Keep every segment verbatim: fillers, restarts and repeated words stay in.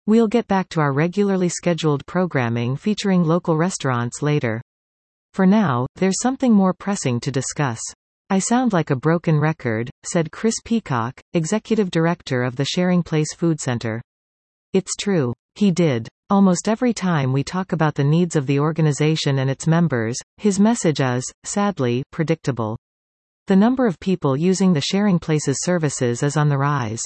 We'll get back to our regularly scheduled programming featuring local restaurants later. For now, there's something more pressing to discuss. I sound like a broken record, said Chris Peacock, executive director of the Sharing Place Food Center. It's true. He did. Almost every time we talk about the needs of the organization and its members, his message is, sadly, predictable. The number of people using the Sharing Place's services is on the rise.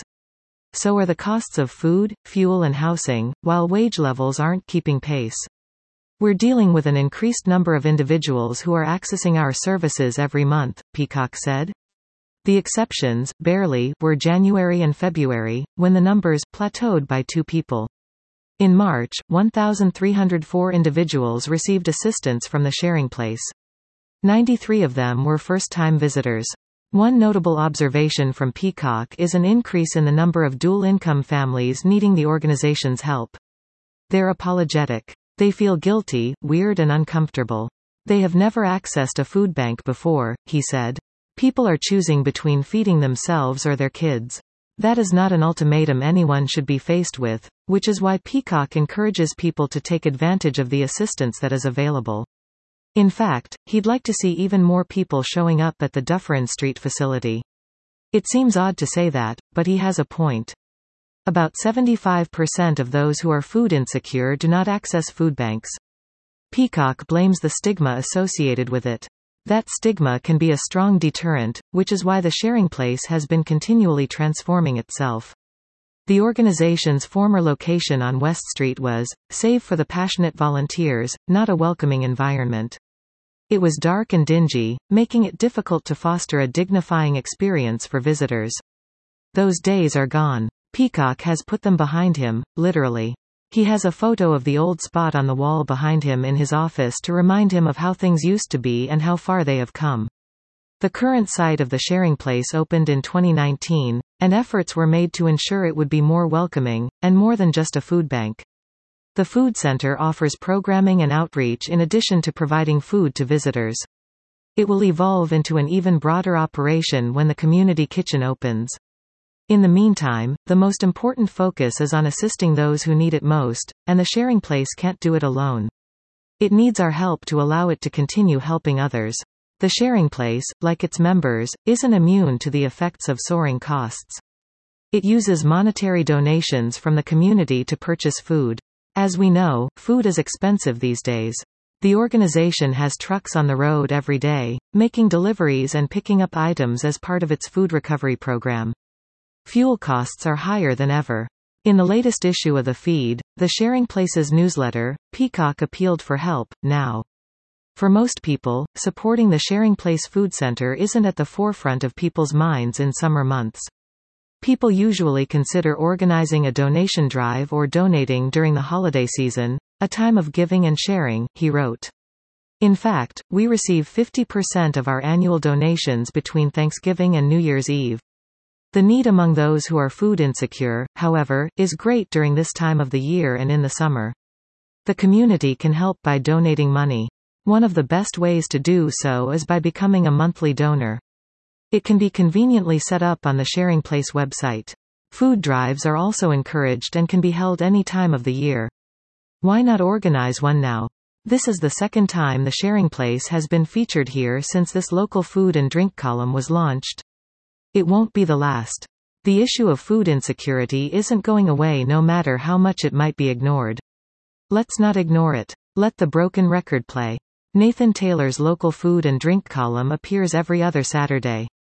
So are the costs of food, fuel and housing, while wage levels aren't keeping pace. We're dealing with an increased number of individuals who are accessing our services every month, Peacock said. The exceptions, barely, were January and February, when the numbers plateaued by two people. In March, one thousand three hundred four individuals received assistance from the Sharing Place. ninety-three of them were first-time visitors. One notable observation from Peacock is an increase in the number of dual-income families needing the organization's help. They're apologetic. They feel guilty, weird and uncomfortable. They have never accessed a food bank before, he said. People are choosing between feeding themselves or their kids. That is not an ultimatum anyone should be faced with, which is why Peacock encourages people to take advantage of the assistance that is available. In fact, he'd like to see even more people showing up at the Dufferin Street facility. It seems odd to say that, but he has a point. About seventy-five percent of those who are food insecure do not access food banks. Peacock blames the stigma associated with it. That stigma can be a strong deterrent, which is why the Sharing Place has been continually transforming itself. The organization's former location on West Street was, save for the passionate volunteers, not a welcoming environment. It was dark and dingy, making it difficult to foster a dignifying experience for visitors. Those days are gone. Peacock has put them behind him, literally. He has a photo of the old spot on the wall behind him in his office to remind him of how things used to be and how far they have come. The current site of the Sharing Place opened in twenty nineteen, and efforts were made to ensure it would be more welcoming, and more than just a food bank. The food center offers programming and outreach in addition to providing food to visitors. It will evolve into an even broader operation when the community kitchen opens. In the meantime, the most important focus is on assisting those who need it most, and the Sharing Place can't do it alone. It needs our help to allow it to continue helping others. The Sharing Place, like its members, isn't immune to the effects of soaring costs. It uses monetary donations from the community to purchase food. As we know, food is expensive these days. The organization has trucks on the road every day, making deliveries and picking up items as part of its food recovery program. Fuel costs are higher than ever. In the latest issue of The Feed, the Sharing Place's newsletter, Peacock appealed for help, now. For most people, supporting the Sharing Place Food Center isn't at the forefront of people's minds in summer months. People usually consider organizing a donation drive or donating during the holiday season, a time of giving and sharing, he wrote. In fact, we receive fifty percent of our annual donations between Thanksgiving and New Year's Eve. The need among those who are food insecure, however, is great during this time of the year and in the summer. The community can help by donating money. One of the best ways to do so is by becoming a monthly donor. It can be conveniently set up on the Sharing Place website. Food drives are also encouraged and can be held any time of the year. Why not organize one now? This is the second time the Sharing Place has been featured here since this local food and drink column was launched. It won't be the last. The issue of food insecurity isn't going away no matter how much it might be ignored. Let's not ignore it. Let the broken record play. Nathan Taylor's local food and drink column appears every other Saturday.